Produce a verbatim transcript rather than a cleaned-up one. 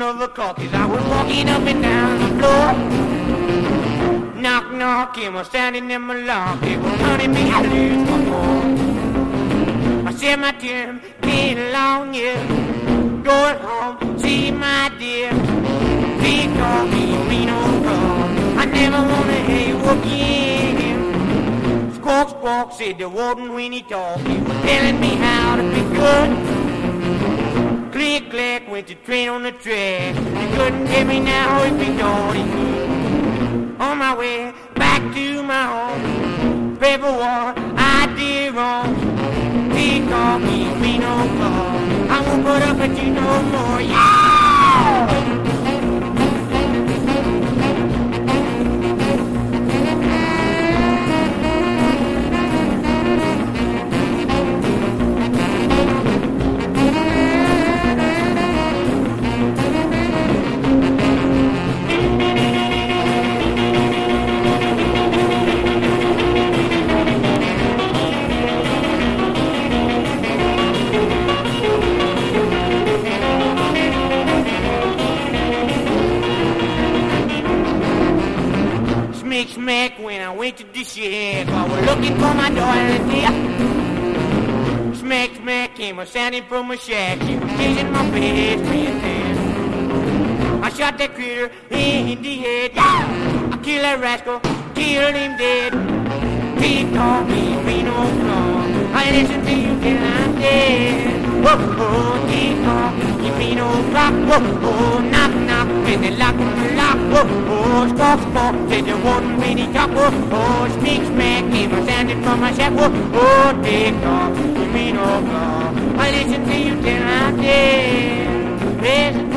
of a call, 'cause I was walking up and down the floor. Knock, knock, him was standing in my lock. They were running me to lose my more. I said my term, been a long year. Going home, see my dear. Big dog, me, me no call. I never wanna hear you again. Squawk, squawk, said the warden when he talked. He was telling me how to be good. Click, click, went the train on the track. He couldn't get me now if he thought he could. On my way back to my home, pray for what I did wrong. He called me, me no call. I won't put up with you no more, yeah! Smack, smack, when I went to the shed, I was looking for my daughter, dear. Smack, smack, came a sounding from a shack. She was chasing my best friend there. I shot that critter in the head. Yeah! I killed that rascal, killed him dead. He called me, me no call. I listened to you till I'm dead. Whoa, oh, he called me, me no clock. Whoa, oh, knock, knock, when they lock on the lock. Whoa, oh, squawk, squawk, said the warden when he talk. Whoa, oh, sneak, smack, came a sounding from my shack. Whoa, oh, he called me, me no call. I listened to you till I'm dead. Listen